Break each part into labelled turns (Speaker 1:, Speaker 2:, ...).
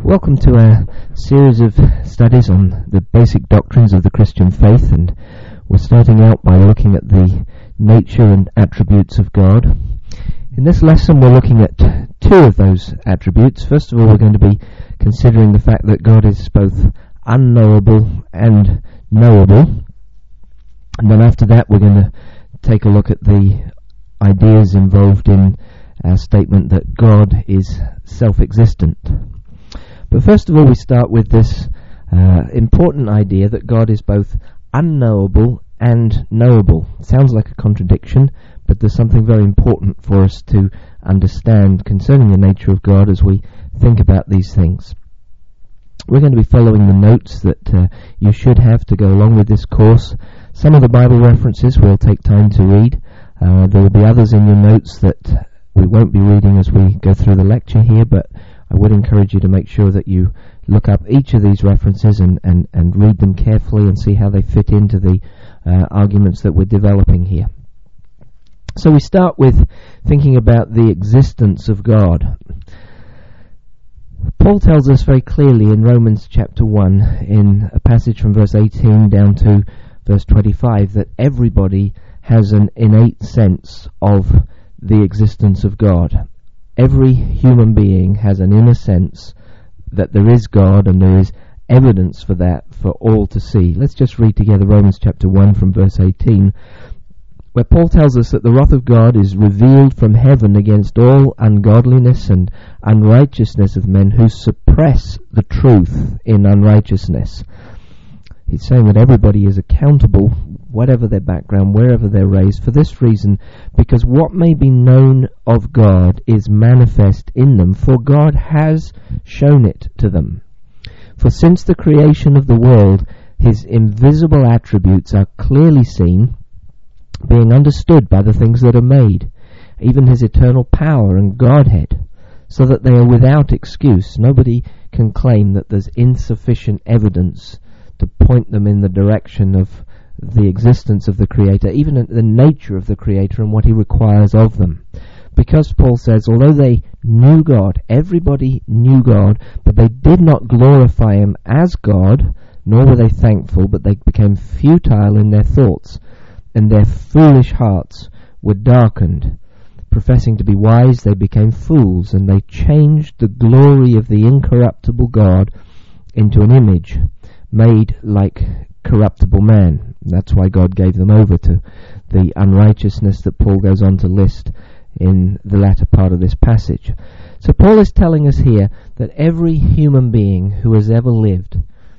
Speaker 1: Welcome to a series of studies on the basic doctrines of the Christian faith, and we're starting out by looking at the nature and attributes of God. In this lesson we're looking at two of those attributes. First of all, we're going to be considering the fact that God is both unknowable and knowable, and then after that we're going to take a look at the ideas involved in our statement that God is self-existent. But first of all, we start with this important idea that God is both unknowable and knowable. It sounds like a contradiction, but there's something very important for us to understand concerning the nature of God as we think about these things. We're going to be following the notes that you should have to go along with this course. Some of the Bible references will take time to read. There will be others in your notes that we won't be reading as we go through the lecture here, but I would encourage you to make sure that you look up each of these references and read them carefully and see how they fit into the arguments that we're developing here. So we start with thinking about the existence of God. Paul tells us very clearly in Romans chapter 1, in a passage from verse 18 down to verse 25, that everybody has an innate sense of the existence of God. Every human being has an inner sense that there is God, and there is evidence for that for all to see. Let's just read together Romans chapter 1 from verse 18, where Paul tells us that the wrath of God is revealed from heaven against all ungodliness and unrighteousness of men who suppress the truth in unrighteousness. He's saying that everybody is accountable, whatever their background, wherever they're raised, for this reason, because what may be known of God is manifest in them, for God has shown it to them. For since the creation of the world, his invisible attributes are clearly seen, being understood by the things that are made, even his eternal power and Godhead, so that they are without excuse. Nobody can claim that there's insufficient evidence to point them in the direction of the existence of the Creator, even the nature of the Creator and what he requires of them. Because Paul says, although they knew God, everybody knew God, but they did not glorify him as God, nor were they thankful, but they became futile in their thoughts, and their foolish hearts were darkened. Professing to be wise, they became fools, and they changed the glory of the incorruptible God into an image made like corruptible man. That's why God gave them over to the unrighteousness that Paul goes on to list in the latter part of this passage. So Paul is telling us here that every human being who has ever lived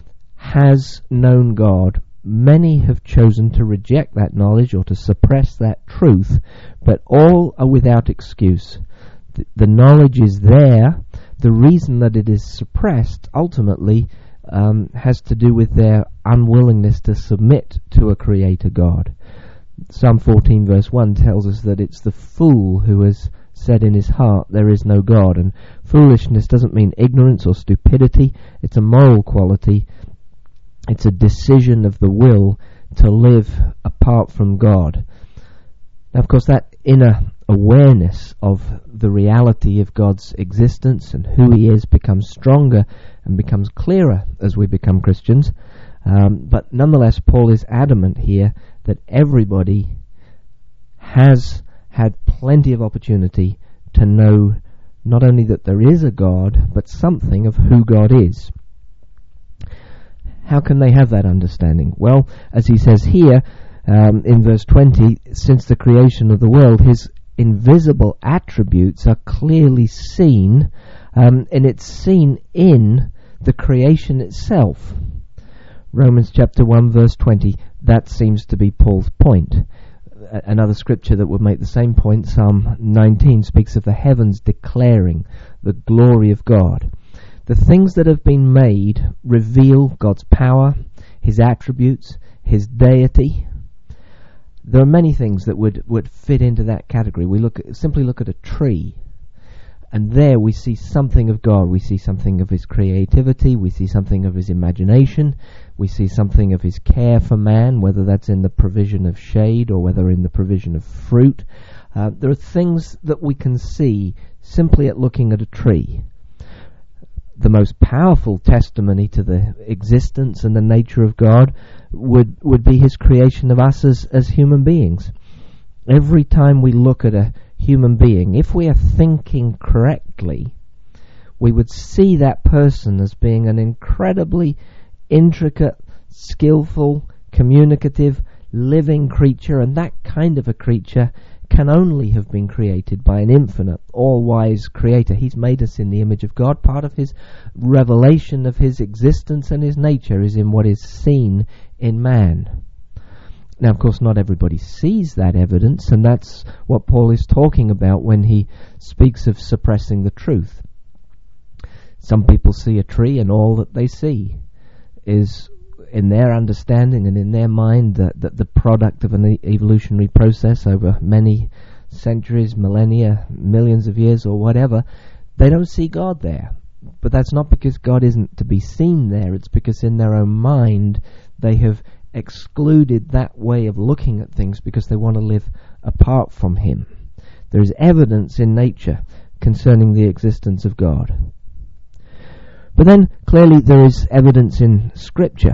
Speaker 1: has known God. Many have chosen to reject that knowledge or to suppress that truth, but all are without excuse. The knowledge is there. The reason that it is suppressed ultimately has to do with their unwillingness to submit to a creator God. Psalm 14 verse 1 tells us that it's the fool who has said in his heart there is no God. And foolishness doesn't mean ignorance or stupidity. It's a moral quality. It's a decision of the will to live apart from God. Now, of course, that inner awareness of the reality of God's existence and who he is becomes stronger and becomes clearer as we become Christians. But nonetheless, Paul is adamant here that everybody has had plenty of opportunity to know not only that there is a God, but something of who God is. How can they have that understanding? Well, as he says here in verse 20, since the creation of the world, his invisible attributes are clearly seen, and it's seen in the creation itself. Romans chapter 1 verse 20, that seems to be Paul's point. Another scripture that would make the same point, Psalm 19, speaks of the heavens declaring the glory of God. The things that have been made reveal God's power, his attributes, his deity. There are many things that would fit into that category. We simply look at a tree, and there we see something of God. We see something of his creativity. We see something of his imagination. We see something of his care for man, whether that's in the provision of shade or whether in the provision of fruit. There are things that we can see simply at looking at a tree. the most powerful testimony to the existence and the nature of God would be his creation of us as human beings. Every time we look at a human being, if we are thinking correctly, we would see that person as being an incredibly intricate, skillful, communicative, living creature, and that kind of a creature can only have been created by an infinite, all-wise creator. He's made us in the image of God. Part of his revelation of his existence and his nature is in what is seen in man. Now, of course, not everybody sees that evidence, and that's what Paul is talking about when he speaks of suppressing the truth. Some people see a tree, and all that they see is, in their understanding and in their mind, the product of an evolutionary process over many centuries, millennia, millions of years or whatever. They don't see God there. But that's not because God isn't to be seen there. It's because in their own mind they have excluded that way of looking at things because they want to live apart from him. There is evidence in nature concerning the existence of God. But then clearly there is evidence in Scripture.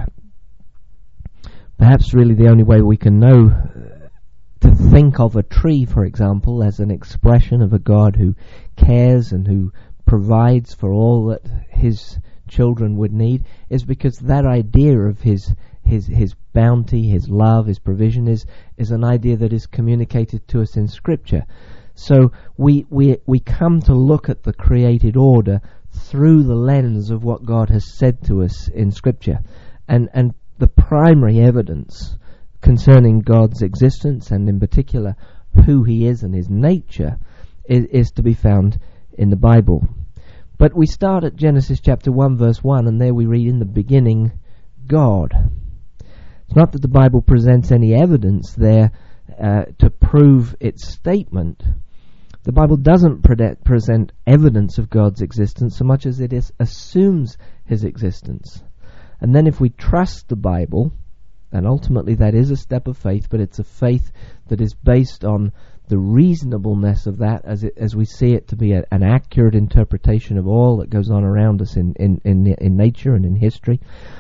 Speaker 1: Perhaps really the only way we can know to think of a tree, for example, as an expression of a God who cares and who provides for all that his children would need is because that idea of his bounty, his love, his provision is an idea that is communicated to us in Scripture. So we come to look at the created order through the lens of what God has said to us in Scripture. And the primary evidence concerning God's existence, and in particular who he is and his nature, is to be found in the Bible. But we start at Genesis chapter 1 verse 1, and there we read, "In the beginning, God." It's not that the Bible presents any evidence there to prove its statement. The Bible doesn't present evidence of God's existence so much as it assumes his existence. And then if we trust the Bible, and ultimately that is a step of faith, but it's a faith that is based on the reasonableness of that as we see it to be an accurate interpretation of all that goes on around us in nature and in history.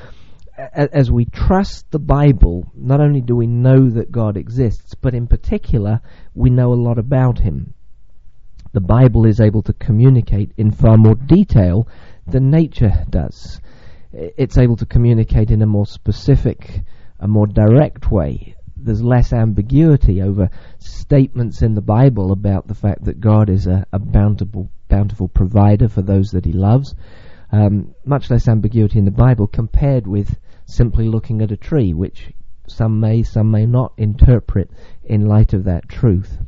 Speaker 1: As we trust the Bible, not only do we know that God exists, but in particular we know a lot about him. The Bible is able to communicate in far more detail than nature does. It's able to communicate in a more specific, a more direct way. There's less ambiguity over statements in the Bible about the fact that God is a bountiful provider for those that he loves. Much less ambiguity in the Bible compared with simply looking at a tree, which some may not interpret in light of that truth.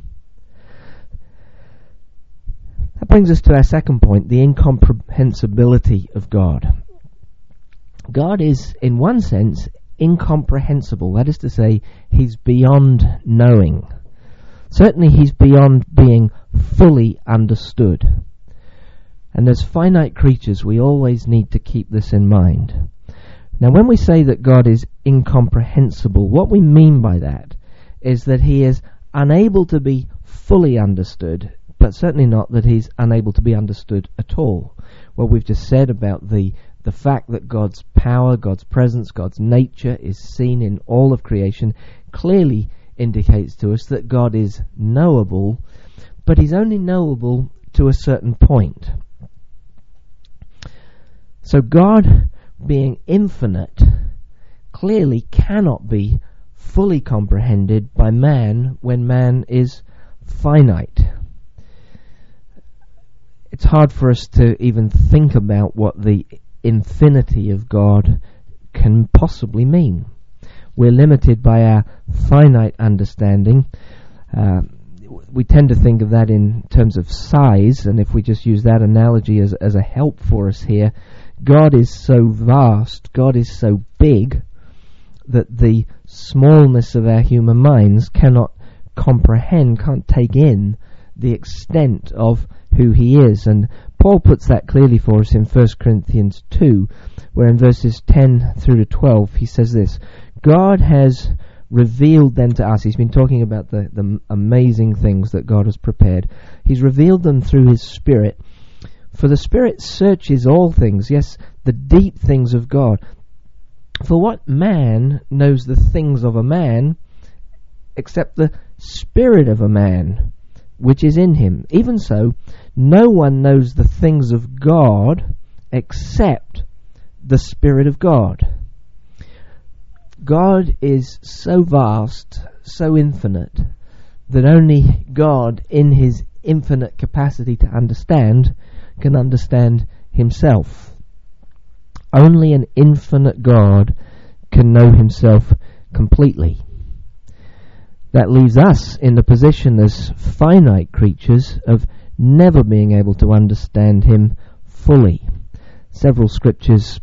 Speaker 1: That brings us to our second point, the incomprehensibility of God. God is, in one sense, incomprehensible. That is to say, he's beyond knowing. Certainly he's beyond being fully understood. And as finite creatures, we always need to keep this in mind. Now, when we say that God is incomprehensible, what we mean by that is that he is unable to be fully understood, but certainly not that he's unable to be understood at all. What we've just said about the fact that God's power, God's presence, God's nature is seen in all of creation clearly indicates to us that God is knowable, but he's only knowable to a certain point. So God, being infinite, clearly cannot be fully comprehended by man when man is finite. It's hard for us to even think about what the infinity of God can possibly mean. We're limited by our finite understanding. We tend to think of that in terms of size, and if we just use that analogy as a help for us here, God is so vast, God is so big, that the smallness of our human minds cannot comprehend, can't take in the extent of who he is. And Paul puts that clearly for us in 1 Corinthians 2, where in verses 10 through to 12 he says this: God has revealed them to us. He's been talking about the amazing things that God has prepared. He's revealed them through his Spirit. For the Spirit searches all things, yes, the deep things of God. For what man knows the things of a man, except the spirit of a man, which is in him? Even so, no one knows the things of God, except the Spirit of God. God is so vast, so infinite, that only God, in his infinite capacity to understand, can understand himself. Only an infinite God can know himself completely. That leaves us in the position as finite creatures of never being able to understand him fully. Several scriptures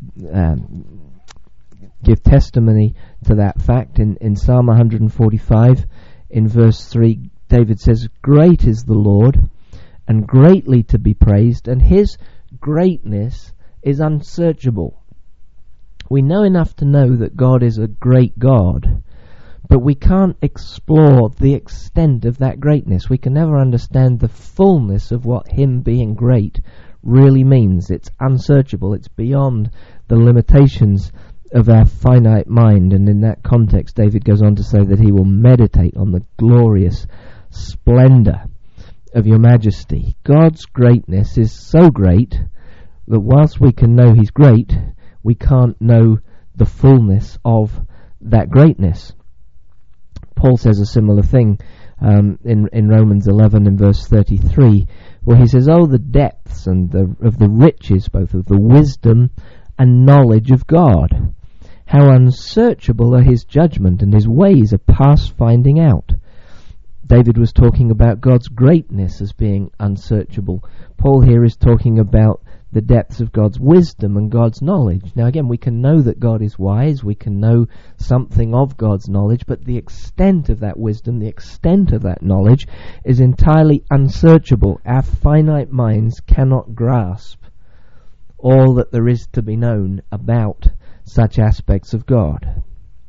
Speaker 1: give testimony to that fact. In Psalm 145, in verse 3, David says, "Great is the Lord, and greatly to be praised, and his greatness is unsearchable." We know enough to know that God is a great God, but we can't explore the extent of that greatness. We can never understand the fullness of what him being great really means. It's unsearchable. It's beyond the limitations of our finite mind. And in that context, David goes on to say that he will meditate on the glorious splendor of your majesty. God's greatness is so great that whilst we can know he's great, we can't know the fullness of that greatness. Paul says a similar thing in Romans 11 and verse 33, where he says, "Oh, the depths and of the riches, both of the wisdom and knowledge of God. How unsearchable are his judgment, and his ways are past finding out." David was talking about God's greatness as being unsearchable. Paul here is talking about the depths of God's wisdom and God's knowledge. Now again, we can know that God is wise, we can know something of God's knowledge, but the extent of that wisdom, the extent of that knowledge is entirely unsearchable. Our finite minds cannot grasp all that there is to be known about such aspects of God.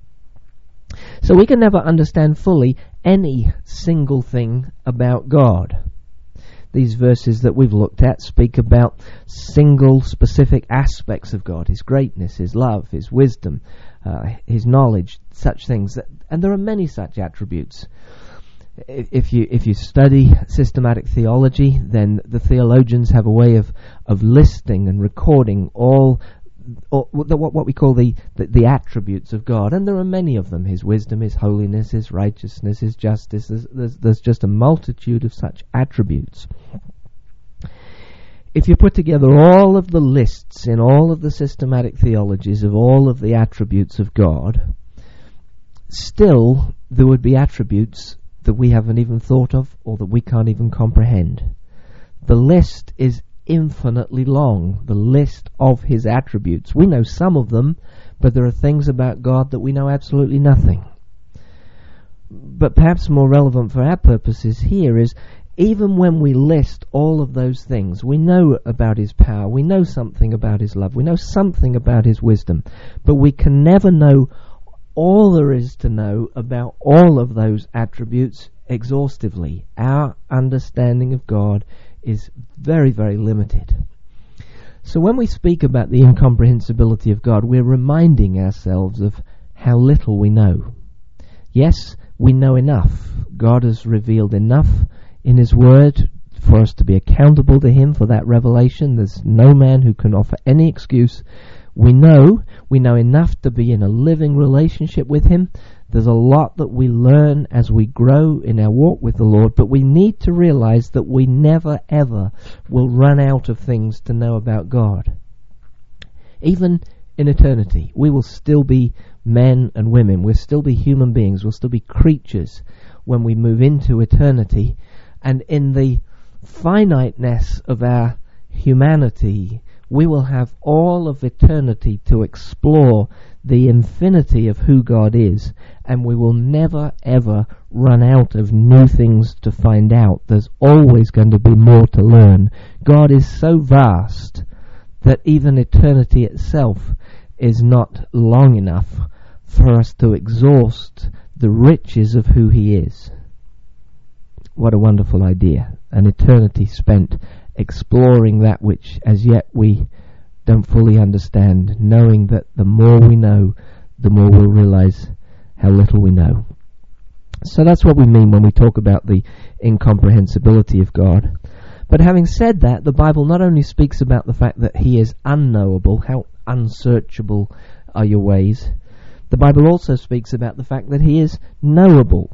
Speaker 1: So we can never understand fully any single thing about God. These verses that we've looked at speak about single specific aspects of God, his greatness, his love, his wisdom, his knowledge, such things. And there are many such attributes. If you study systematic theology, then the theologians have a way of listing and recording all what we call the attributes of God, and there are many of them: his wisdom, his holiness, his righteousness, his justice. There's just a multitude of such attributes. If you put together all of the lists in all of the systematic theologies of all of the attributes of God, still there would be attributes that we haven't even thought of or that we can't even comprehend. The list is infinitely long, the list of his attributes. We know some of them, but there are things about God that we know absolutely nothing. But perhaps more relevant for our purposes here is, even when we list all of those things, we know about his power, we know something about his love, we know something about his wisdom, but we can never know all there is to know about all of those attributes exhaustively. Our understanding of God is very, very limited. So when we speak about the incomprehensibility of God, we're reminding ourselves of how little we know. Yes, we know enough. God has revealed enough in his word for us to be accountable to him for that revelation. There's no man who can offer any excuse. We know enough to be in a living relationship with him. There's a lot that we learn as we grow in our walk with the Lord, but we need to realize that we never ever will run out of things to know about God. Even in eternity, we will still be men and women. We'll still be human beings. We'll still be creatures when we move into eternity. And in the finiteness of our humanity, we will have all of eternity to explore the infinity of who God is, and we will never ever run out of new things to find out. There's always going to be more to learn. God is so vast that even eternity itself is not long enough for us to exhaust the riches of who he is. What a wonderful idea. An eternity spent exploring that which as yet we don't fully understand, knowing that the more we know, the more we'll realize how little we know. So that's what we mean when we talk about the incomprehensibility of God. But having said that, the Bible not only speaks about the fact that he is unknowable, how unsearchable are your ways, the Bible also speaks about the fact that he is knowable.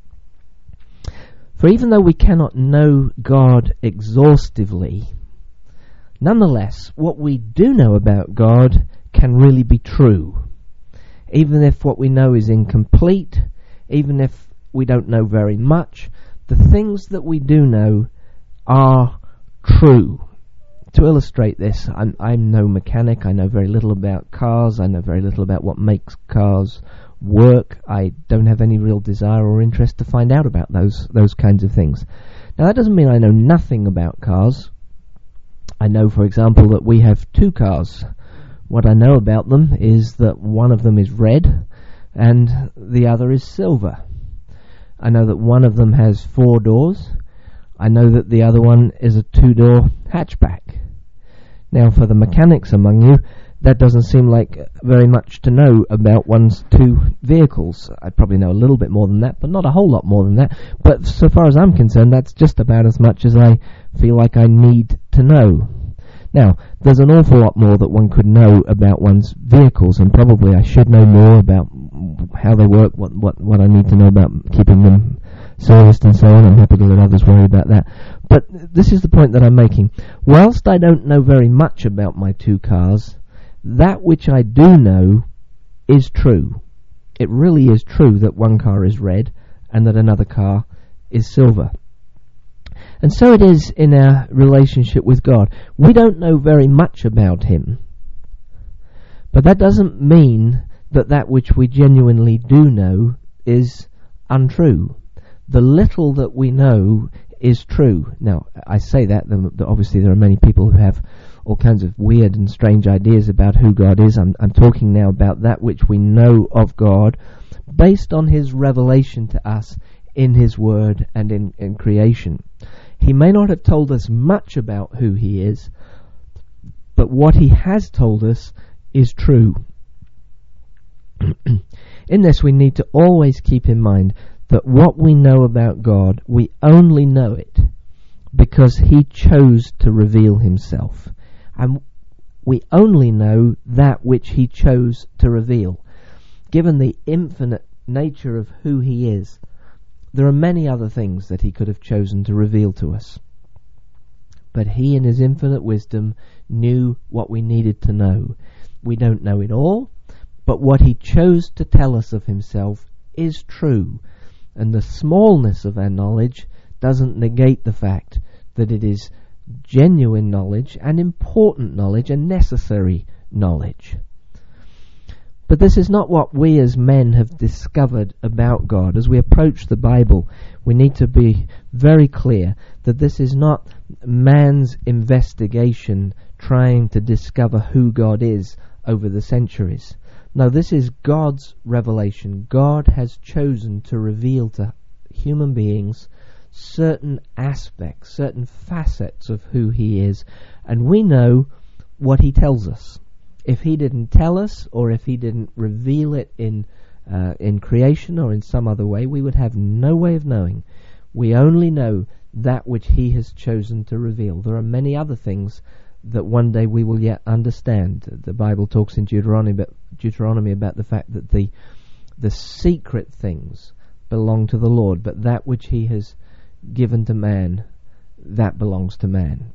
Speaker 1: For even though we cannot know God exhaustively, nonetheless, what we do know about God can really be true. Even if what we know is incomplete, even if we don't know very much, the things that we do know are true. To illustrate this, I'm no mechanic. I know very little about cars. I know very little about what makes cars work. I don't have any real desire or interest to find out about those kinds of things. Now, that doesn't mean I know nothing about cars. I know, for example, that we have 2 cars. What I know about them is that one of them is red and the other is silver. I know that one of them has 4 doors. I know that the other one is a 2-door hatchback. Now, for the mechanics among you, that doesn't seem like very much to know about one's 2 vehicles. I probably know a little bit more than that, but not a whole lot more than that. But so far as I'm concerned, that's just about as much as I feel like I need to know. Now, there's an awful lot more that one could know about one's vehicles, and probably I should know more about how they work, what I need to know about keeping them serviced and so on. I'm happy to let others worry about that. But this is the point that I'm making. Whilst I don't know very much about my 2 cars, that which I do know is true. It really is true that one car is red and that another car is silver. And so it is in our relationship with God. We don't know very much about him. But that doesn't mean that that which we genuinely do know is untrue. The little that we know is true. Now, I say that, obviously there are many people who have all kinds of weird and strange ideas about who God is. I'm talking now about that which we know of God based on his revelation to us in his word and in creation. He may not have told us much about who he is, but what he has told us is true. In this, we need to always keep in mind that what we know about God, we only know it because he chose to reveal himself. And we only know that which he chose to reveal. Given the infinite nature of who he is, there are many other things that he could have chosen to reveal to us. But he, in his infinite wisdom, knew what we needed to know. We don't know it all, but what he chose to tell us of himself is true. And the smallness of our knowledge doesn't negate the fact that it is genuine knowledge and important knowledge and necessary knowledge. But this is not what we as men have discovered about God. As we approach the Bible, we need to be very clear that this is not man's investigation trying to discover who God is over the centuries. No, this is God's revelation. God has chosen to reveal to human beings certain aspects, certain facets of who he is, and we know what he tells us. If he didn't tell us, or if he didn't reveal it in creation or in some other way, we would have no way of knowing. We only know that which he has chosen to reveal. There are many other things that one day we will yet understand. The Bible talks in Deuteronomy about the fact that the secret things belong to the Lord, but that which he has given to man, that belongs to man.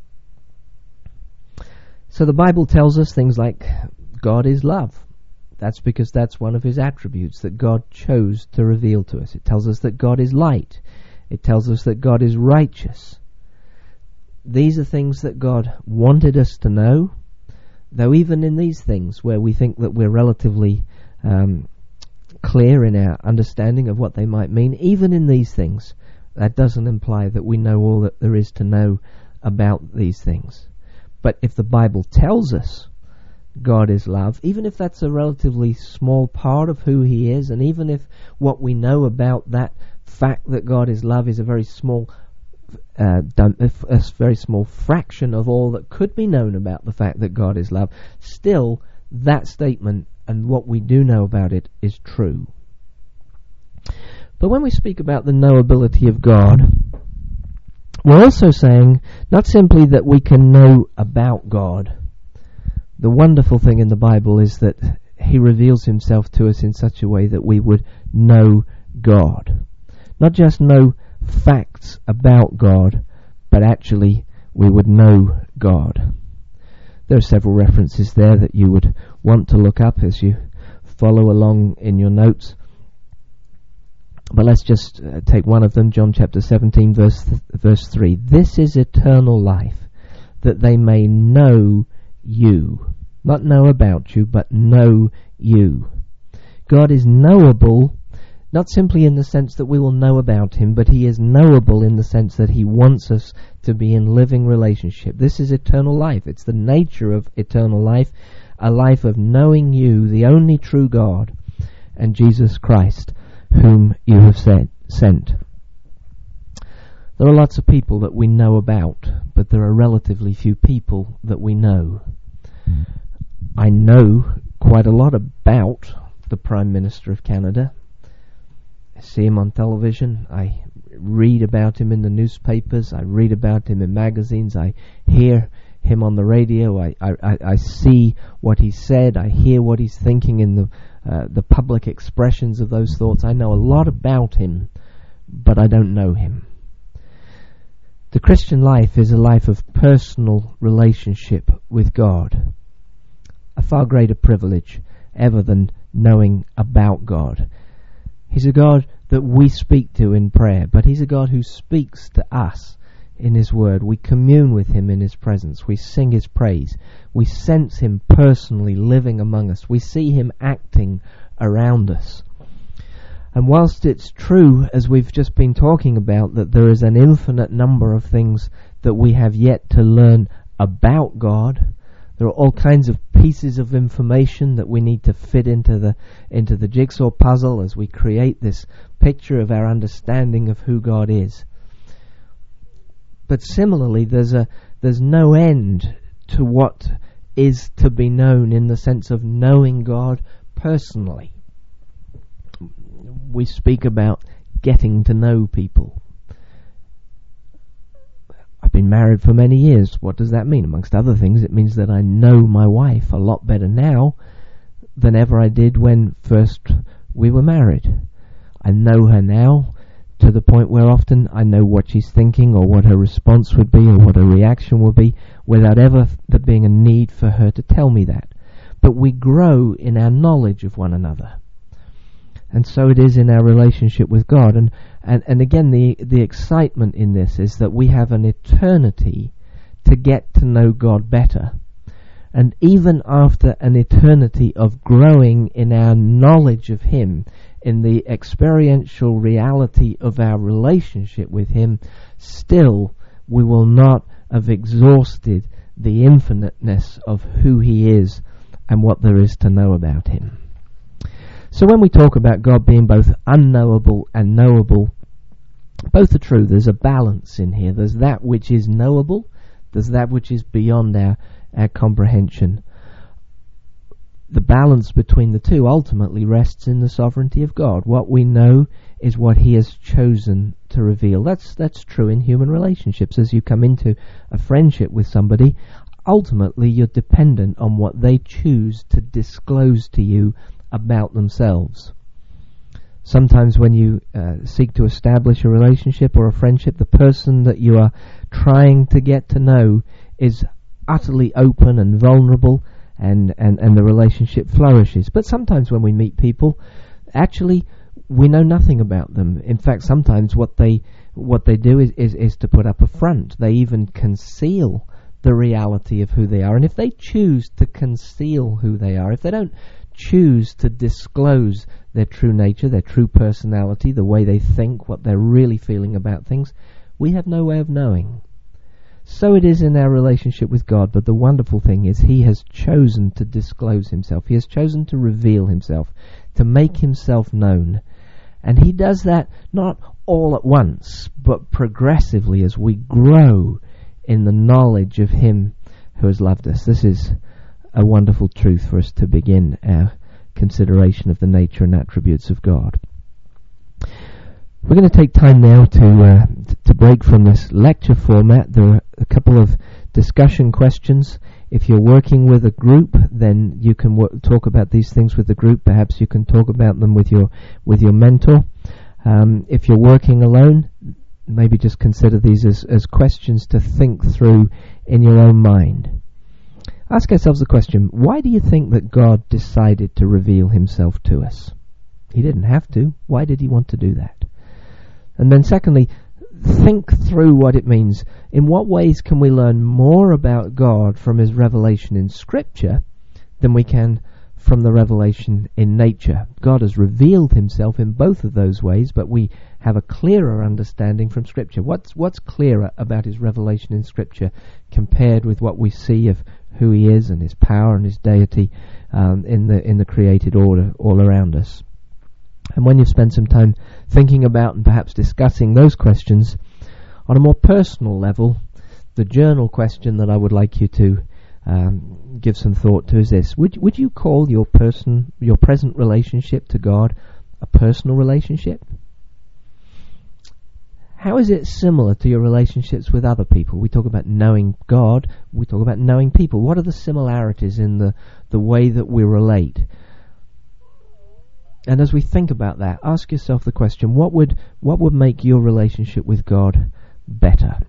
Speaker 1: So the Bible tells us things like God is love. That's because that's one of his attributes that God chose to reveal to us. It tells us that God is light. It tells us that God is righteous. These are things that God wanted us to know, though even in these things where we think that we're relatively clear in our understanding of what they might mean, even in these things, that doesn't imply that we know all that there is to know about these things. But if the Bible tells us God is love, even if that's a relatively small part of who he is, and even if what we know about that fact that God is love is a very small a very small fraction of all that could be known about the fact that God is love, still that statement and what we do know about it is true. But when we speak about the knowability of God, we're also saying not simply that we can know about God. The wonderful thing in the Bible is that He reveals Himself to us in such a way that we would know God. Not just know facts about God, but actually we would know God. There are several references there that you would want to look up as you follow along in your notes. But let's just take one of them, John chapter 17, verse 3. This is eternal life, that they may know you. Not know about you, but know you. God is knowable, not simply in the sense that we will know about Him, but He is knowable in the sense that He wants us to be in living relationship. This is eternal life. It's the nature of eternal life, a life of knowing you, the only true God, and Jesus Christ, whom you have sent. There are lots of people that we know about, but there are relatively few people that we know. I know quite a lot about the Prime Minister of Canada. I see him on television. I read about him in the newspapers. I read about him in magazines. I hear him on the radio. I see what he said. I hear what he's thinking in the public expressions of those thoughts. I know a lot about him, but I don't know him. The Christian life is a life of personal relationship with God. A far greater privilege ever than knowing about God. He's a God that we speak to in prayer, but He's a God who speaks to us in His Word. We commune with Him in His presence. We sing His praise. We sense Him personally living among us. We see Him acting around us. And whilst it's true, as we've just been talking about, that there is an infinite number of things that we have yet to learn about God, there are all kinds of pieces of information that we need to fit into the jigsaw puzzle as we create this picture of our understanding of who God is. But similarly, there's no end to what is to be known in the sense of knowing God personally. We speak about getting to know people. I've been married for many years. What does that mean? Amongst other things, it means that I know my wife a lot better now than ever I did when first we were married. I know her now to the point where often I know what she's thinking or what her response would be or what her reaction will be without ever there being a need for her to tell me that. But we grow in our knowledge of one another. And so it is in our relationship with God. And again, the excitement in this is that we have an eternity to get to know God better. And even after an eternity of growing in our knowledge of Him, in the experiential reality of our relationship with Him, still we will not have exhausted the infiniteness of who He is and what there is to know about Him. So when we talk about God being both unknowable and knowable, both are true. There's a balance in here. There's that which is knowable. There's that which is beyond our comprehension. The balance between the two ultimately rests in the sovereignty of God. What we know is what He has chosen to reveal. That's true in human relationships. As you come into a friendship with somebody, ultimately you're dependent on what they choose to disclose to you about themselves. Sometimes when you seek to establish a relationship or a friendship, the person that you are trying to get to know is utterly open and vulnerable, and the relationship flourishes. But sometimes when we meet people, actually we know nothing about them. In fact, sometimes what they do is to put up a front. They even conceal the reality of who they are. And if they choose to conceal who they are, if they don't choose to disclose their true nature, their true personality, the way they think, what they're really feeling about things, we have no way of knowing. So it is in our relationship with God, but the wonderful thing is He has chosen to disclose Himself. He has chosen to reveal Himself, to make Himself known. And he does that not all at once, but progressively as we grow in the knowledge of him who has loved us. This is a wonderful truth for us to begin our consideration of the nature and attributes of God. We're going to take time now to break from this lecture format. There are a couple of discussion questions. If you're working with a group, then you can talk about these things with the group. Perhaps you can talk about them with your mentor. If you're working alone, maybe just consider these as questions to think through in your own mind. Ask ourselves the question, why do you think that God decided to reveal himself to us? He didn't have to. Why did he want to do that? And then secondly, think through what it means. In what ways can we learn more about God from his revelation in Scripture than we can from the revelation in nature? God has revealed himself in both of those ways, but we have a clearer understanding from Scripture. What's clearer about his revelation in Scripture compared with what we see of who he is and his power and his deity in the created order all around us? And when you've spent some time thinking about and perhaps discussing those questions, on a more personal level, the journal question that I would like you to give some thought to is this. Would you call your present relationship to God a personal relationship? How is it similar to your relationships with other people? We talk about knowing God, we talk about knowing people. What are the similarities in the way that we relate? And as we think about that, ask yourself the question, what would make your relationship with God better?